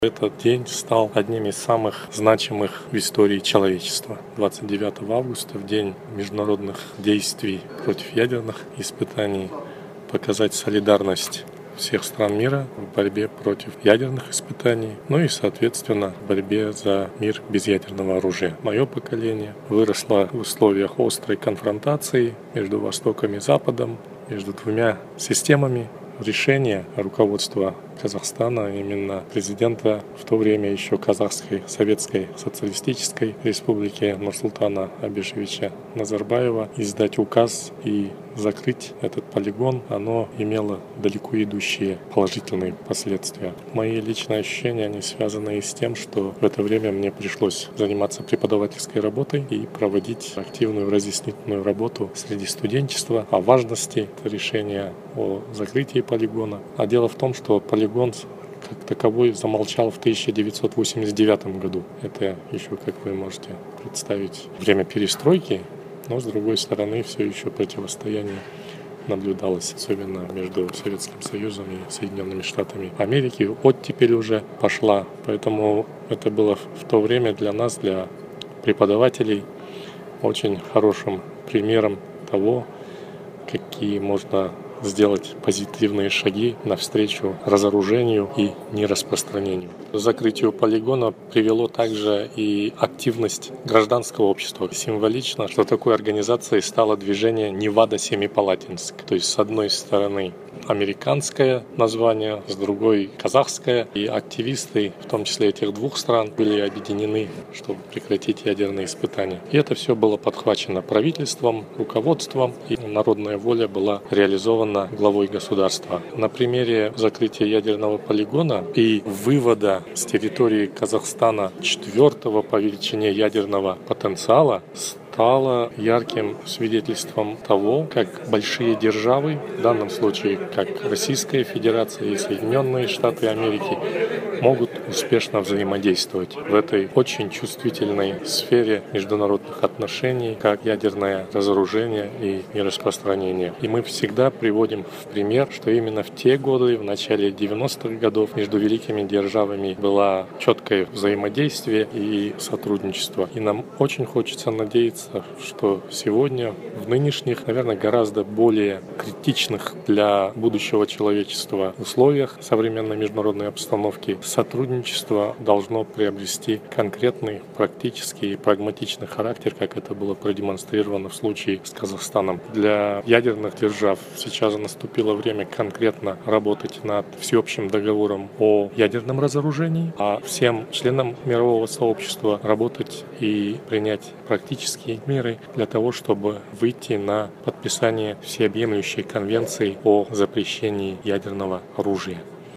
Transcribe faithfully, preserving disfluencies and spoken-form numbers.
Этот день стал одним из самых значимых в истории человечества. двадцать девятого августа, в день международных действий против ядерных испытаний, показать солидарность всех стран мира в борьбе против ядерных испытаний, ну и, соответственно, в борьбе за мир без ядерного оружия. Мое поколение выросло в условиях острой конфронтации между Востоком и Западом, между двумя системами. Решение руководства Казахстана, именно президента в то время еще Казахской Советской Социалистической Республики Нурсултана Абишевича Назарбаева издать указ и закрыть этот полигон, оно имело далеко идущие положительные последствия. Мои личные ощущения, они связаны и с тем, что в это время мне пришлось заниматься преподавательской работой и проводить активную разъяснительную работу среди студенчества о важности решения о закрытии полигона. А дело в том, что полигон как таковой замолчал в тысяча девятьсот восемьдесят девятом году. Это еще, как вы можете представить, время перестройки, но с другой стороны все еще противостояние наблюдалось, особенно между Советским Союзом и Соединенными Штатами Америки. Оттепель уже пошла, поэтому это было в то время для нас, для преподавателей, очень хорошим примером того, какие можно сделать позитивные шаги навстречу разоружению и нераспространению. Закрытию полигона привело также и активность гражданского общества. Символично, что такой организацией стало движение Невада-Семипалатинск. То есть, с одной стороны, американское название, с другой казахское. И активисты, в том числе этих двух стран, были объединены, чтобы прекратить ядерные испытания. И это все было подхвачено правительством, руководством, и народная воля была реализована главой государства. На примере закрытия ядерного полигона и вывода с территории Казахстана четвертого по величине ядерного потенциала стало ярким свидетельством того, как большие державы, в данном случае как Российская Федерация и Соединенные Штаты Америки, могут успешно взаимодействовать в этой очень чувствительной сфере международных отношений, как ядерное разоружение и нераспространение. И мы всегда приводим в пример, что именно в те годы, в начале девяностых годов, между великими державами было четкое взаимодействие и сотрудничество. И нам очень хочется надеяться, что сегодня, в нынешних, наверное, гораздо более критичных для будущего человечества условиях современной международной обстановки, сотрудничество должно приобрести конкретный, практический и прагматичный характер, как это было продемонстрировано в случае с Казахстаном. Для ядерных держав сейчас наступило время конкретно работать над всеобщим договором о ядерном разоружении, а всем членам мирового сообщества работать и принять практические меры для того, чтобы выйти на подписание всеобъемлющей конвенции о запрещении ядерного оружия.